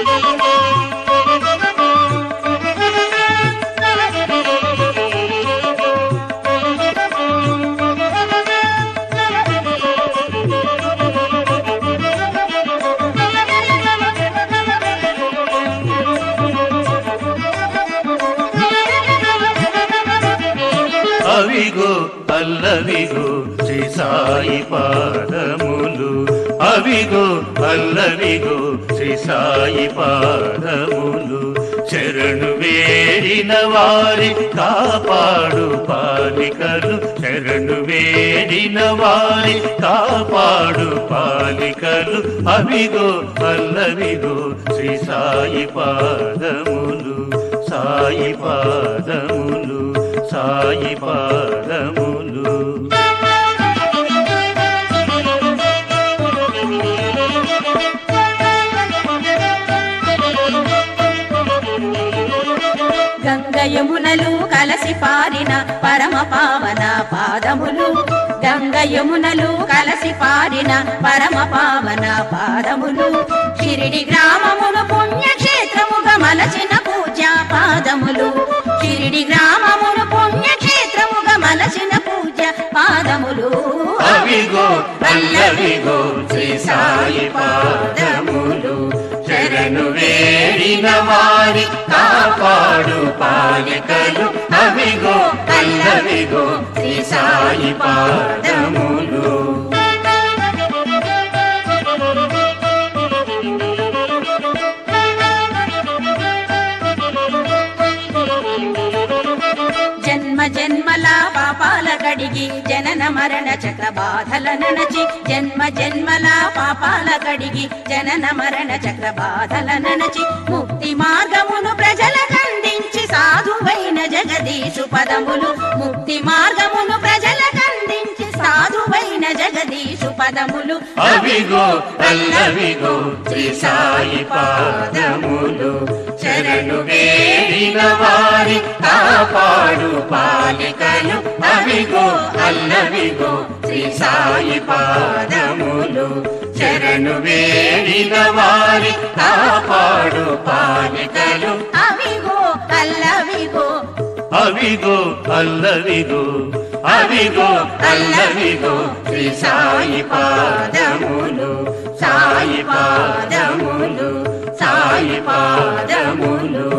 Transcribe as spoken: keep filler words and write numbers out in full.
అవిగో అల్లవిగో శ్రీ సాయి పాదములు, అవిగో అల్లవిగో శ్రీ సాయి పాదములు. శరణు వేడిన వారి కాపాడు పాలికలు, శరణు వేడిన వారి కాపాడు పాలికలు. అవిగో అల్లవిగో శ్రీ సాయి పాదములు, సాయి పాదములు, సాయి పాదములు. గంగయమునలు కలసి పారిన పరమ పావన పాదములు, గంగయమునలు కలసి పారిన పరమ పావన పాదములు. షిరిడి గ్రామమును పుణ్యక్షేత్రముగా మలచిన పూజా పాదములు, షిరిడి గ్రామమును పుణ్యక్షేత్రముగా మలచిన పూజ పాదములు. అవిగో అల్లవిగో శ్రీ సాయి పాదములు, శరణు వేడిన వారి కాపాడు పాలికలు. అవిగో అల్లవిగో శ్రీ సాయి పాదములు. జన్మ జన్మల పాపాల కడిగి జనన మరణ చక్ర బాధల నణచి, జన్మ జన్మల పాపాల కడిగి జనన మరణ చక్ర బాధల నణచి. ముక్తి మార్గమును ప్రజలకందించి సాధువైన జగదీశు పదములు, ముక్తి మార్గమును ప్రజలకందించి సాధువైన జగదీశు పదములు. అవిగో అల్లవిగో శ్రీ సాయి పాదములు, శరణు వేడిన వారి కాపాడు పాలికలు. అవిగో అల్లవిగో శ్రీ సాయి పాదములు, శరణు వేడిన వారి కాపాడు పాలికలు. అవిగో అల్లవిగో, అవిగో అల్లవిగో, అవిగో అల్లవిగో శ్రీ సాయి పాదములు, సాయి పాదములు, సాయి పాదములు.